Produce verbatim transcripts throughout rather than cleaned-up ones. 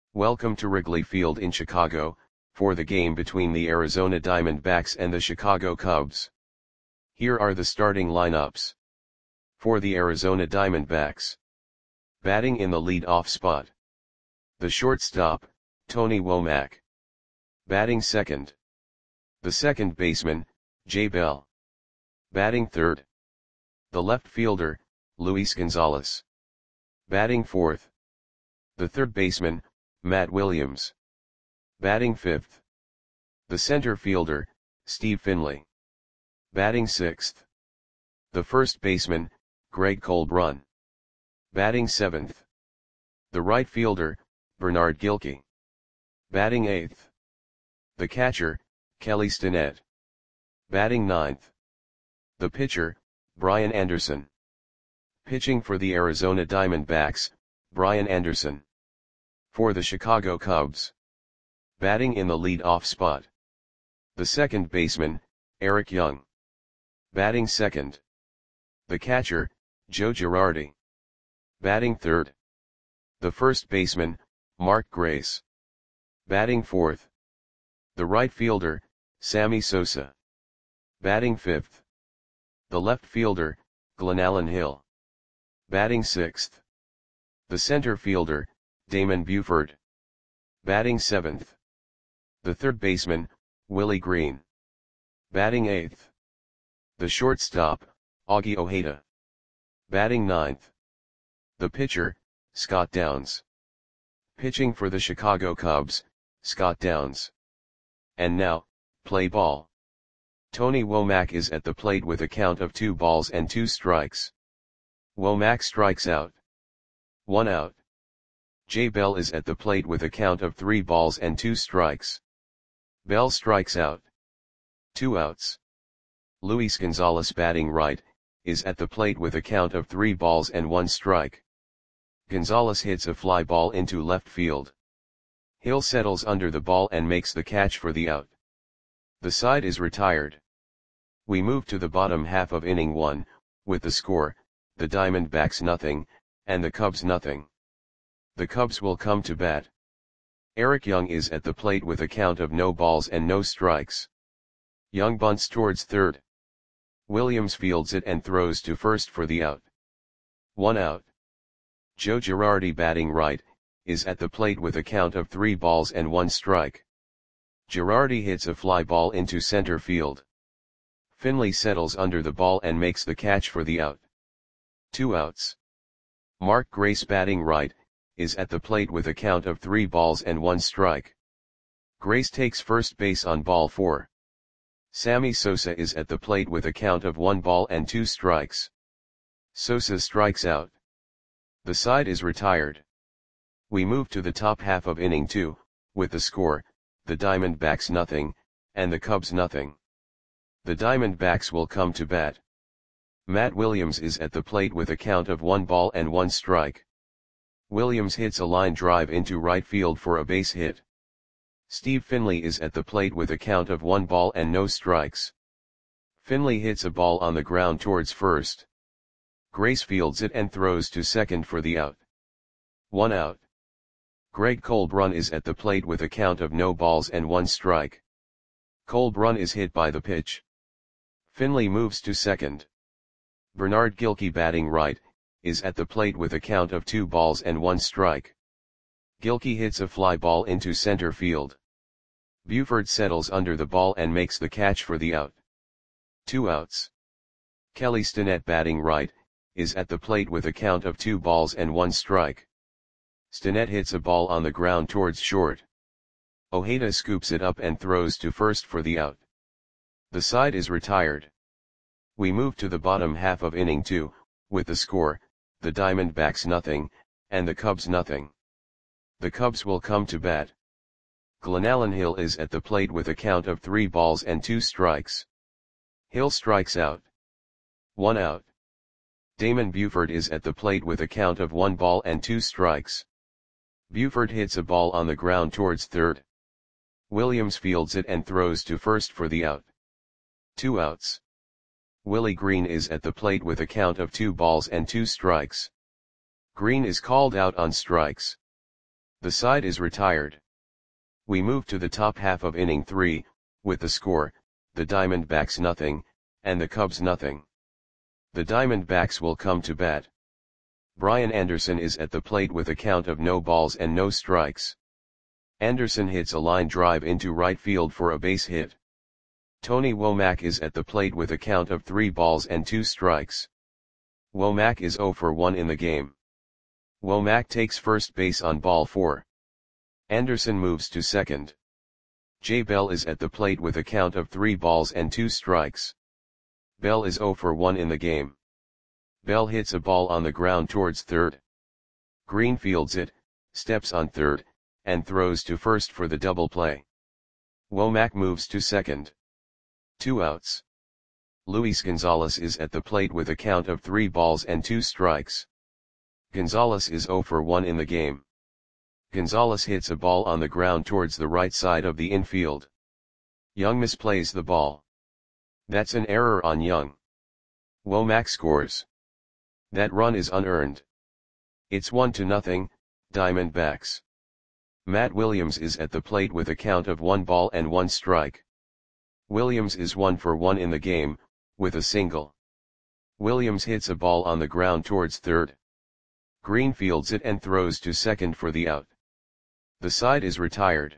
Welcome to Wrigley Field in Chicago, for the game between the Arizona Diamondbacks and the Chicago Cubs. Here are the starting lineups. For the Arizona Diamondbacks. Batting in the lead-off spot. The shortstop, Tony Womack. Batting second. The second baseman, Jay Bell. Batting third. The left fielder, Luis Gonzalez. Batting fourth. The third baseman, Matt Williams. Batting fifth. The center fielder, Steve Finley. Batting sixth. The first baseman, Greg Colbrun. Batting seventh. The right fielder, Bernard Gilkey. Batting eighth. The catcher, Kelly Stinnett. Batting ninth. The pitcher, Brian Anderson. Pitching for the Arizona Diamondbacks, Brian Anderson. For the Chicago Cubs. Batting in the lead-off spot. The second baseman, Eric Young. Batting second. The catcher, Joe Girardi. Batting third. The first baseman, Mark Grace. Batting fourth. The right fielder, Sammy Sosa. Batting fifth. The left fielder, Glenallen Hill. Batting sixth. The center fielder, Damon Buford. Batting seventh. The third baseman, Willie Green. Batting eighth. The shortstop, Augie Ojeda. Batting ninth. The pitcher, Scott Downs. Pitching for the Chicago Cubs, Scott Downs. And now, play ball. Tony Womack is at the plate with a count of two balls and two strikes. Womack strikes out. One out. Jay Bell is at the plate with a count of three balls and two strikes. Bell strikes out. Two outs. Luis Gonzalez, batting right, is at the plate with a count of three balls and one strike. Gonzalez hits a fly ball into left field. Hill settles under the ball and makes the catch for the out. The side is retired. We move to the bottom half of inning one, with the score, the Diamondbacks nothing, and the Cubs nothing. The Cubs will come to bat. Eric Young is at the plate with a count of no balls and no strikes. Young bunts towards third. Williams fields it and throws to first for the out. One out. Joe Girardi, batting right, is at the plate with a count of three balls and one strike. Girardi hits a fly ball into center field. Finley settles under the ball and makes the catch for the out. Two outs. Mark Grace, batting right, is at the plate with a count of three balls and one strike. Grace takes first base on ball four. Sammy Sosa is at the plate with a count of one ball and two strikes. Sosa strikes out. The side is retired. We move to the top half of inning two, with the score, the Diamondbacks nothing, and the Cubs nothing. The Diamondbacks will come to bat. Matt Williams is at the plate with a count of one ball and one strike. Williams hits a line drive into right field for a base hit. Steve Finley is at the plate with a count of one ball and no strikes. Finley hits a ball on the ground towards first. Grace fields it and throws to second for the out. One out. Greg Colbrun is at the plate with a count of no balls and one strike. Colbrun is hit by the pitch. Finley moves to second. Bernard Gilkey, batting right, is at the plate with a count of two balls and one strike. Gilkey hits a fly ball into center field. Buford settles under the ball and makes the catch for the out. Two outs. Kelly Stinnett, batting right, is at the plate with a count of two balls and one strike. Stinnett hits a ball on the ground towards short. Ojeda scoops it up and throws to first for the out. The side is retired. We move to the bottom half of inning two, with the score, the Diamondbacks nothing, and the Cubs nothing. The Cubs will come to bat. Glenallen Hill is at the plate with a count of three balls and two strikes. Hill strikes out. One out. Damon Buford is at the plate with a count of one ball and two strikes. Buford hits a ball on the ground towards third. Williams fields it and throws to first for the out. Two outs. Willie Green is at the plate with a count of two balls and two strikes. Green is called out on strikes. The side is retired. We move to the top half of inning three, with the score, the Diamondbacks nothing, and the Cubs nothing. The Diamondbacks will come to bat. Brian Anderson is at the plate with a count of no balls and no strikes. Anderson hits a line drive into right field for a base hit. Tony Womack is at the plate with a count of three balls and two strikes. Womack is oh for one in the game. Womack takes first base on ball four. Anderson moves to second. Jay Bell is at the plate with a count of three balls and two strikes. Bell is oh for one in the game. Bell hits a ball on the ground towards third. Green fields it, steps on third, and throws to first for the double play. Womack moves to second. Two outs. Luis Gonzalez is at the plate with a count of three balls and two strikes. Gonzalez is oh for one in the game. Gonzalez hits a ball on the ground towards the right side of the infield. Young misplays the ball. That's an error on Young. Womack scores. That run is unearned. It's one to nothing, Diamondbacks. Matt Williams is at the plate with a count of one ball and one strike. Williams is one for one in the game, with a single. Williams hits a ball on the ground towards third. Green fields it and throws to second for the out. The side is retired.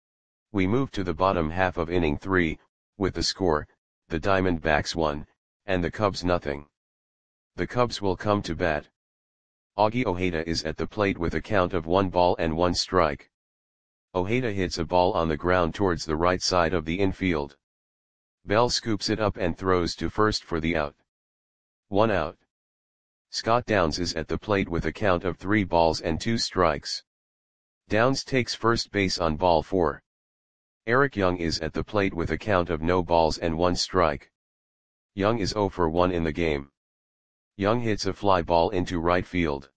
We move to the bottom half of inning three, with the score, the Diamondbacks one, and the Cubs nothing. The Cubs will come to bat. Augie Ojeda is at the plate with a count of one ball and one strike. Ojeda hits a ball on the ground towards the right side of the infield. Bell scoops it up and throws to first for the out. One out. Scott Downs is at the plate with a count of three balls and two strikes. Downs takes first base on ball four. Eric Young is at the plate with a count of no balls and one strike. Young is oh for one in the game. Young hits a fly ball into right field.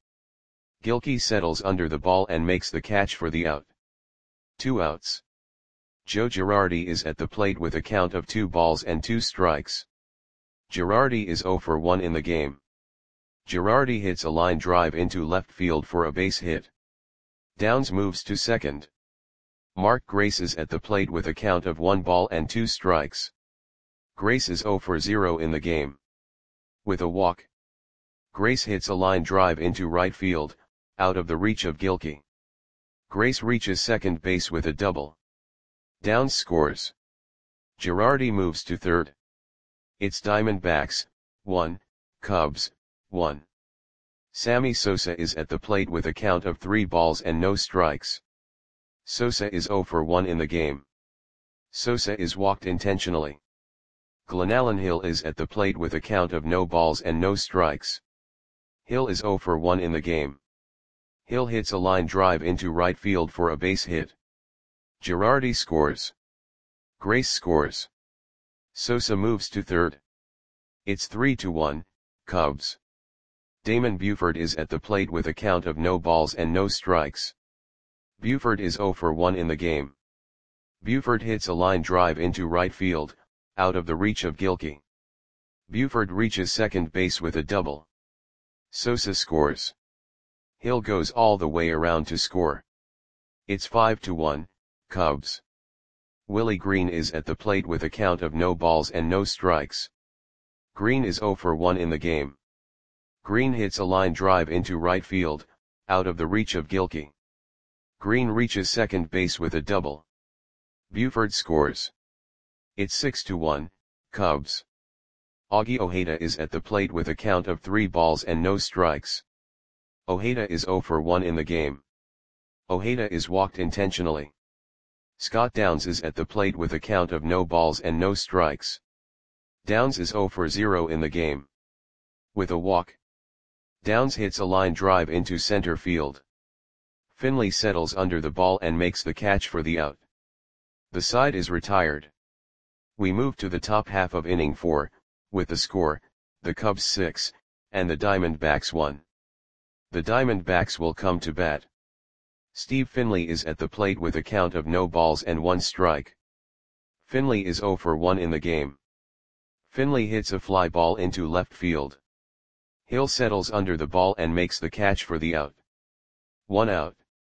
Gilkey settles under the ball and makes the catch for the out. Two outs. Joe Girardi is at the plate with a count of two balls and two strikes. Girardi is oh for one in the game. Girardi hits a line drive into left field for a base hit. Downs moves to second. Mark Grace is at the plate with a count of one ball and two strikes. Grace is oh for zero in the game. With a walk. Grace hits a line drive into right field, out of the reach of Gilkey. Grace reaches second base with a double. Downs scores. Girardi moves to third. It's Diamondbacks, one, Cubs, one. Sammy Sosa is at the plate with a count of three balls and no strikes. Sosa is oh for one in the game. Sosa is walked intentionally. Glenallen Hill is at the plate with a count of no balls and no strikes. Hill is oh for one in the game. Hill hits a line drive into right field for a base hit. Girardi scores. Grace scores. Sosa moves to third. It's three to one, Cubs. Damon Buford is at the plate with a count of no balls and no strikes. Buford is oh for one in the game. Buford hits a line drive into right field, out of the reach of Gilkey. Buford reaches second base with a double. Sosa scores. Hill goes all the way around to score. It's five to one, Cubs. Willie Green is at the plate with a count of no balls and no strikes. Green is oh for one in the game. Green hits a line drive into right field, out of the reach of Gilkey. Green reaches second base with a double. Buford scores. It's six to one, Cubs. Augie Ojeda is at the plate with a count of three balls and no strikes. Ojeda is oh for one in the game. Ojeda is walked intentionally. Scott Downs is at the plate with a count of no balls and no strikes. Downs is oh for zero in the game. With a walk. Downs hits a line drive into center field. Finley settles under the ball and makes the catch for the out. The side is retired. We move to the top half of inning four, with the score, the Cubs six, and the Diamondbacks one. The Diamondbacks will come to bat. Steve Finley is at the plate with a count of no balls and one strike. Finley is oh for one in the game. Finley hits a fly ball into left field. Hill settles under the ball and makes the catch for the out. One out.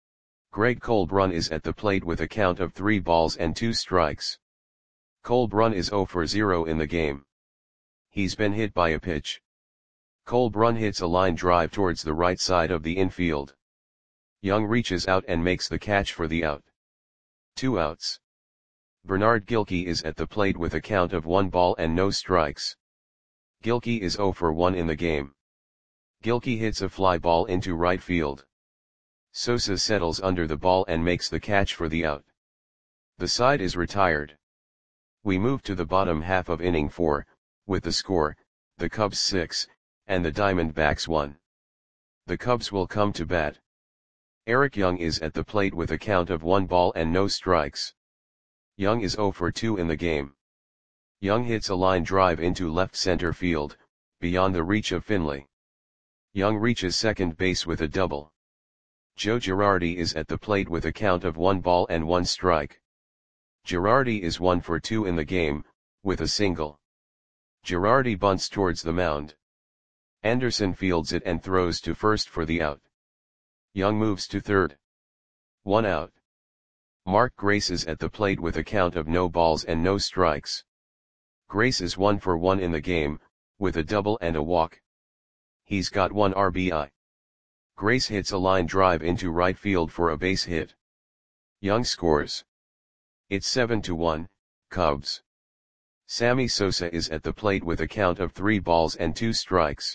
Greg Colbrun is at the plate with a count of three balls and two strikes. Colbrun is zero for zero in the game. He's been hit by a pitch. Colbrun hits a line drive towards the right side of the infield. Young reaches out and makes the catch for the out. Two outs. Bernard Gilkey is at the plate with a count of one ball and no strikes. Gilkey is zero for one in the game. Gilkey hits a fly ball into right field. Sosa settles under the ball and makes the catch for the out. The side is retired. We move to the bottom half of inning four, with the score, the Cubs six, and the Diamondbacks one. The Cubs will come to bat. Eric Young is at the plate with a count of one ball and no strikes. Young is zero for two in the game. Young hits a line drive into left center field, beyond the reach of Finley. Young reaches second base with a double. Joe Girardi is at the plate with a count of one ball and one strike. Girardi is one for two in the game, with a single. Girardi bunts towards the mound. Anderson fields it and throws to first for the out. Young moves to third. One out. Mark Grace is at the plate with a count of no balls and no strikes. Grace is one for one in the game, with a double and a walk. He's got one R B I. Grace hits a line drive into right field for a base hit. Young scores. It's seven to one, Cubs. Sammy Sosa is at the plate with a count of three balls and two strikes.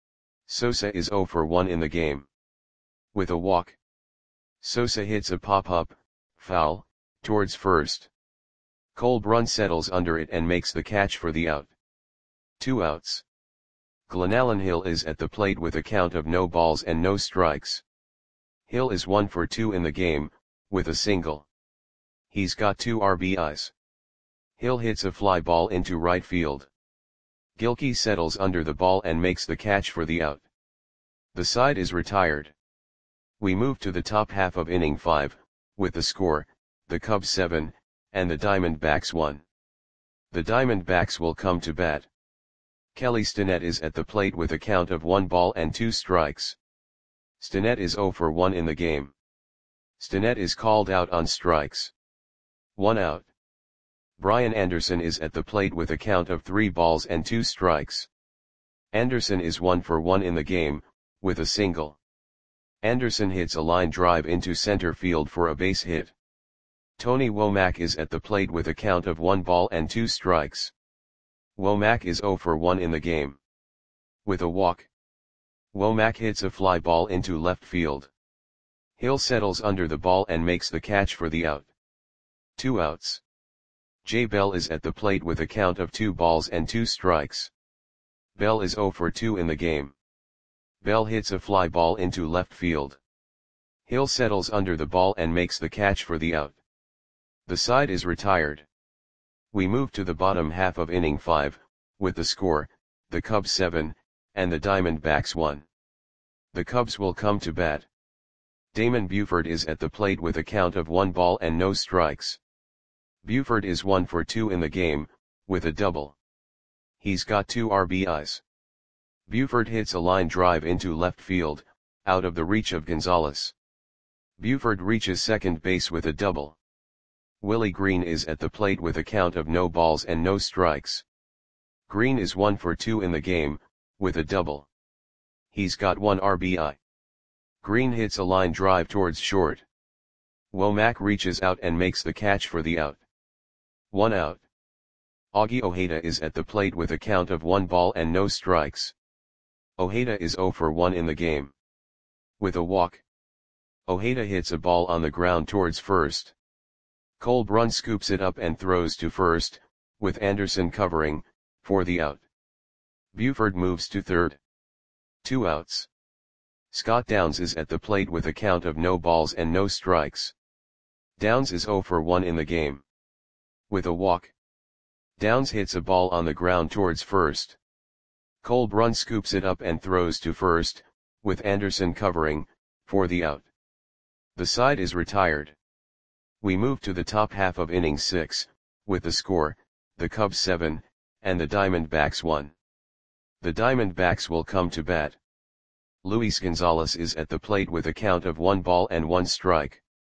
Sosa is zero for one in the game. With a walk. Sosa hits a pop-up, foul, towards first. Colbrun settles under it and makes the catch for the out. Two outs. Glenallen Hill is at the plate with a count of no balls and no strikes. Hill is one for two in the game, with a single. He's got two R B Is. Hill hits a fly ball into right field. Gilkey settles under the ball and makes the catch for the out. The side is retired. We move to the top half of inning five, with the score, the Cubs seven, and the Diamondbacks one. The Diamondbacks will come to bat. Kelly Stinnett is at the plate with a count of one ball and two strikes. Stinnett is zero for one in the game. Stinnett is called out on strikes. One out. Brian Anderson is at the plate with a count of three balls and two strikes. Anderson is one for one in the game, with a single. Anderson hits a line drive into center field for a base hit. Tony Womack is at the plate with a count of one ball and two strikes. Womack is zero for one in the game. With a walk. Womack hits a fly ball into left field. Hill settles under the ball and makes the catch for the out. Two outs. Jay Bell is at the plate with a count of two balls and two strikes. Bell is zero for two in the game. Bell hits a fly ball into left field. Hill settles under the ball and makes the catch for the out. The side is retired. We move to the bottom half of inning five, with the score, the Cubs seven, and the Diamondbacks one. The Cubs will come to bat. Damon Buford is at the plate with a count of one ball and no strikes. Buford is one for two in the game, with a double. He's got two R B Is. Buford hits a line drive into left field, out of the reach of Gonzalez. Buford reaches second base with a double. Willie Green is at the plate with a count of no balls and no strikes. Green is one for two in the game, with a double. He's got one R B I. Green hits a line drive towards short. Womack reaches out and makes the catch for the out. One out. Augie Ojeda is at the plate with a count of one ball and no strikes. Ojeda is zero for one in the game. With a walk. Ojeda hits a ball on the ground towards first. Colbrun scoops it up and throws to first, with Anderson covering, for the out. Buford moves to third. Two outs. Scott Downs is at the plate with a count of no balls and no strikes. Downs is zero for one in the game. With a walk. Downs hits a ball on the ground towards first. Colbrun scoops it up and throws to first, with Anderson covering, for the out. The side is retired. We move to the top half of inning six, with the score, the Cubs seven, and the Diamondbacks one. The Diamondbacks will come to bat. Luis Gonzalez is at the plate with a count of one ball and one strike.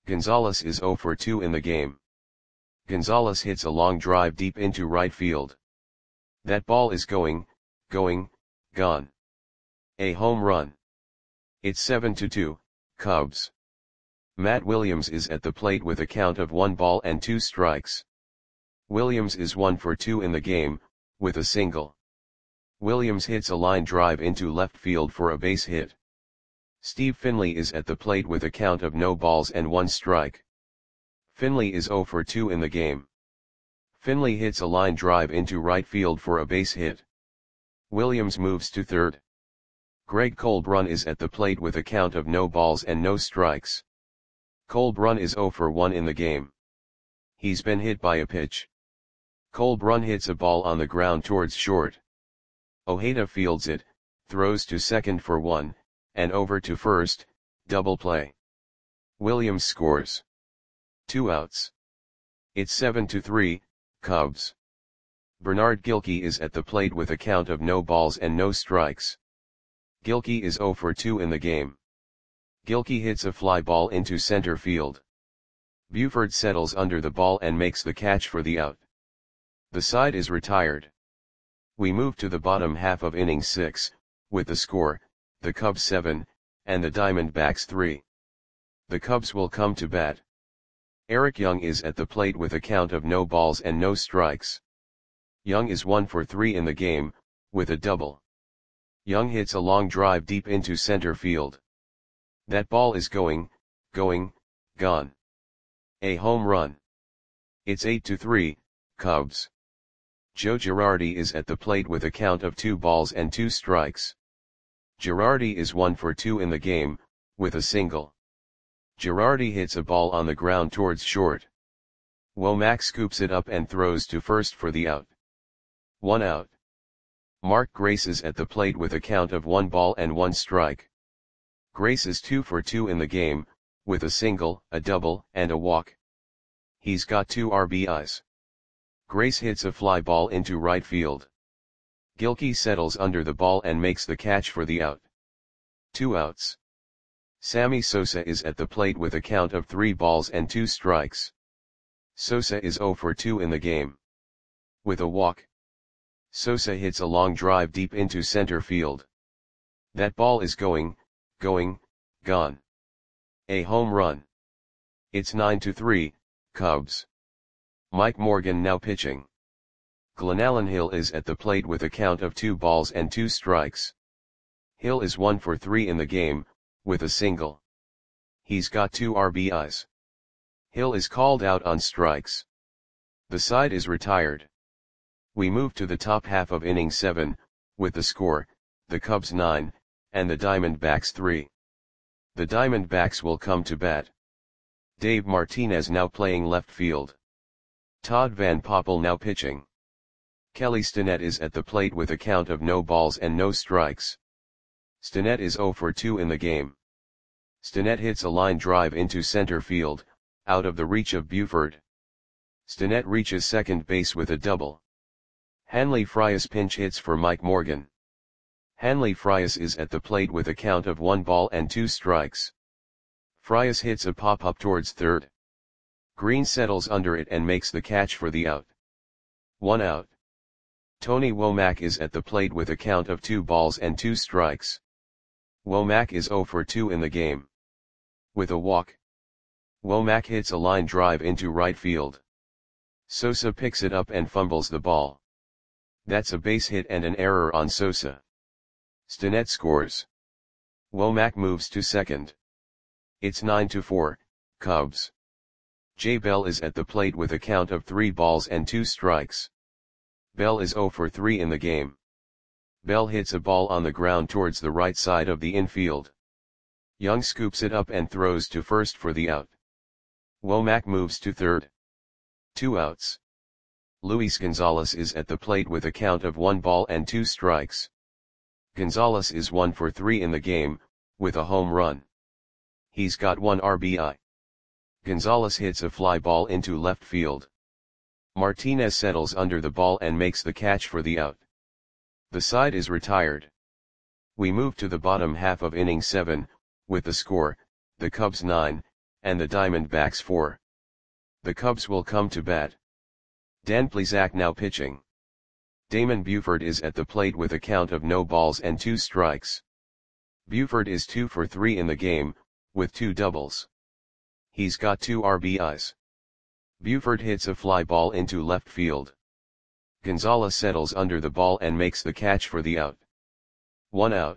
Gonzalez is zero for two in the game. Gonzalez hits a long drive deep into right field. That ball is going, going, gone. A home run. It's seven to two, Cubs. Matt Williams is at the plate with a count of one ball and two strikes. Williams is one for two in the game, with a single. Williams hits a line drive into left field for a base hit. Steve Finley is at the plate with a count of no balls and one strike. Finley is zero for two in the game. Finley hits a line drive into right field for a base hit. Williams moves to third. Greg Colbrun is at the plate with a count of no balls and no strikes. Colbrun is zero for one in the game. He's been hit by a pitch. Colbrun hits a ball on the ground towards short. Ojeda fields it, throws to second for one, and over to first, double play. Williams scores. Two outs. It's seven to three, Cubs. Bernard Gilkey is at the plate with a count of no balls and no strikes. Gilkey is zero for two in the game. Gilkey hits a fly ball into center field. Buford settles under the ball and makes the catch for the out. The side is retired. We move to the bottom half of inning six, with the score, the Cubs seven, and the Diamondbacks three. The Cubs will come to bat. Eric Young is at the plate with a count of no balls and no strikes. Young is one for three in the game, with a double. Young hits a long drive deep into center field. That ball is going, going, gone. A home run. It's eight to three, Cubs. Joe Girardi is at the plate with a count of two balls and two strikes. Girardi is one for two in the game, with a single. Girardi hits a ball on the ground towards short. Womack scoops it up and throws to first for the out. One out. Mark Grace is at the plate with a count of one ball and one strike. Grace is two for two in the game, with a single, a double, and a walk. He's got two R B Is. Grace hits a fly ball into right field. Gilkey settles under the ball and makes the catch for the out. Two outs. Sammy Sosa is at the plate with a count of three balls and two strikes. Sosa is zero for two in the game. With a walk. Sosa hits a long drive deep into center field. That ball is going, going, gone. A home run. It's nine to three, Cubs. Mike Morgan now pitching. Glenallen Hill is at the plate with a count of two balls and two strikes. Hill is one for three in the game, with a single. He's got two R B Is. Hill is called out on strikes. The side is retired. We move to the top half of inning seven, with the score, the Cubs nine, and the Diamondbacks three. The Diamondbacks will come to bat. Dave Martinez now playing left field. Todd Van Poppel now pitching. Kelly Stinnett is at the plate with a count of no balls and no strikes. Stinnett is zero for two in the game. Stinnett hits a line drive into center field, out of the reach of Buford. Stinnett reaches second base with a double. Hanley Frias pinch hits for Mike Morgan. Hanley Frias is at the plate with a count of one ball and two strikes. Frias hits a pop-up towards third. Green settles under it and makes the catch for the out. One out. Tony Womack is at the plate with a count of two balls and two strikes. Womack is zero for two in the game. With a walk. Womack hits a line drive into right field. Sosa picks it up and fumbles the ball. That's a base hit and an error on Sosa. Stinnett scores. Womack moves to second. It's nine to four, Cubs. Jay Bell is at the plate with a count of three balls and two strikes. Bell is zero for three in the game. Bell hits a ball on the ground towards the right side of the infield. Young scoops it up and throws to first for the out. Womack moves to third. Two outs. Luis Gonzalez is at the plate with a count of one ball and two strikes. Gonzalez is one for three in the game, with a home run. He's got one R B I. Gonzalez hits a fly ball into left field. Martinez settles under the ball and makes the catch for the out. The side is retired. We move to the bottom half of inning seven, with the score, the Cubs nine, and the Diamondbacks four. The Cubs will come to bat. Dan Plesac now pitching. Damon Buford is at the plate with a count of no balls and two strikes. Buford is two for three in the game, with two doubles. He's got two R B Is. Buford hits a fly ball into left field. Gonzalez settles under the ball and makes the catch for the out. One out.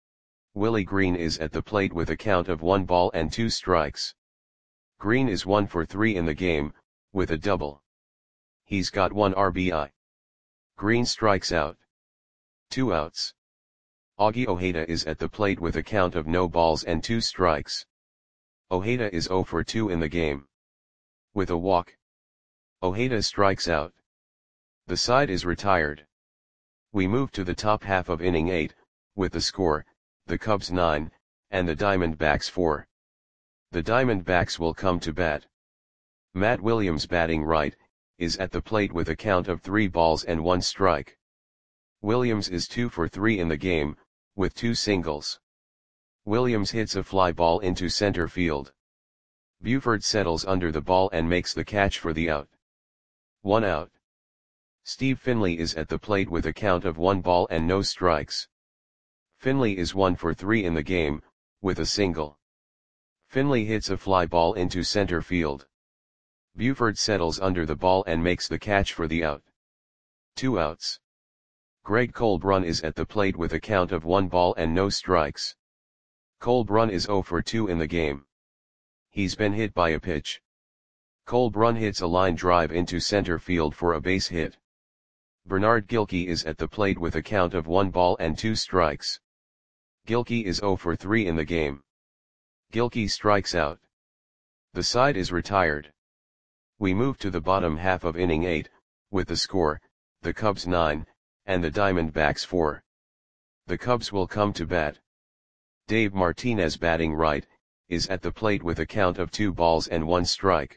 Willie Green is at the plate with a count of one ball and two strikes. Green is one for three in the game, with a double. He's got one R B I. Green strikes out. Two outs. Augie Ojeda is at the plate with a count of no balls and two strikes. Ojeda is zero for two in the game. With a walk. Ojeda strikes out. The side is retired. We move to the top half of inning eight, with the score, the Cubs nine, and the Diamondbacks four. The Diamondbacks will come to bat. Matt Williams, batting right, is at the plate with a count of three balls and one strike. Williams is two for three in the game, with two singles. Williams hits a fly ball into center field. Buford settles under the ball and makes the catch for the out. One out. Steve Finley is at the plate with a count of one ball and no strikes. Finley is one for three in the game, with a single. Finley hits a fly ball into center field. Buford settles under the ball and makes the catch for the out. Two outs. Greg Colbrun is at the plate with a count of one ball and no strikes. Colbrun is zero for two in the game. He's been hit by a pitch. Colbrun hits a line drive into center field for a base hit. Bernard Gilkey is at the plate with a count of one ball and two strikes. Gilkey is zero for three in the game. Gilkey strikes out. The side is retired. We move to the bottom half of inning eight, with the score, the Cubs nine, and the Diamondbacks four. The Cubs will come to bat. Dave Martinez, batting right, is at the plate with a count of two balls and one strike.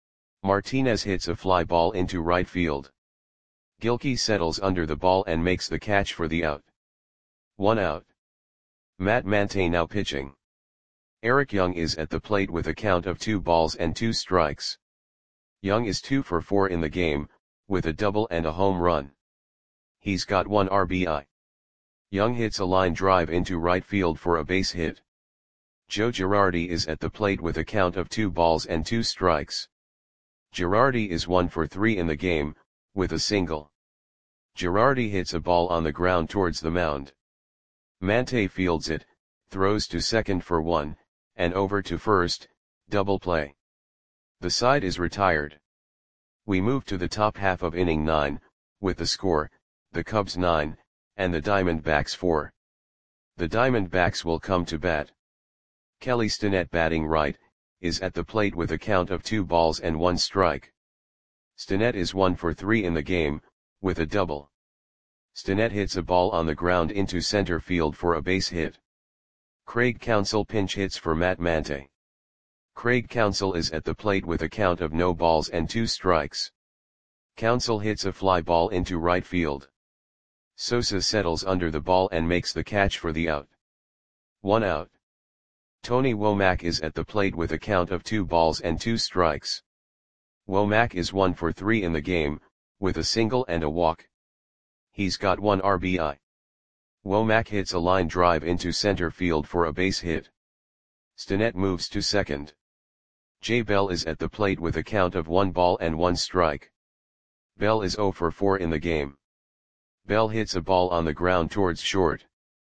Martinez hits a fly ball into right field. Gilkey settles under the ball and makes the catch for the out. One out. Matt Mante now pitching. Eric Young is at the plate with a count of two balls and two strikes. Young is two for four in the game, with a double and a home run. He's got one R B I. Young hits a line drive into right field for a base hit. Joe Girardi is at the plate with a count of two balls and two strikes. Girardi is one for three in the game, with a single. Girardi hits a ball on the ground towards the mound. Mante fields it, throws to second for one, and over to first, double play. The side is retired. We move to the top half of inning nine, with the score, the Cubs nine, and the Diamondbacks four. The Diamondbacks will come to bat. Kelly Stinnett, batting right, is at the plate with a count of two balls and one strike. Stinnett is one for three in the game, with a double. Stinnett hits a ball on the ground into center field for a base hit. Craig Counsell pinch hits for Matt Mante. Craig Counsell is at the plate with a count of no balls and two strikes. Counsell hits a fly ball into right field. Sosa settles under the ball and makes the catch for the out. One out. Tony Womack is at the plate with a count of two balls and two strikes. Womack is one for three in the game, with a single and a walk. He's got one R B I. Womack hits a line drive into center field for a base hit. Stinnett moves to second. Jay Bell is at the plate with a count of one ball and one strike. Bell is zero for four in the game. Bell hits a ball on the ground towards short.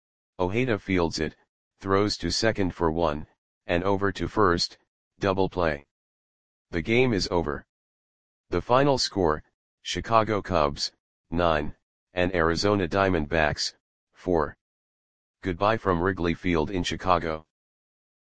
Ojeda fields it, throws to second for one, and over to first, double play. The game is over. The final score, Chicago Cubs, nine, and Arizona Diamondbacks, four. Goodbye from Wrigley Field in Chicago.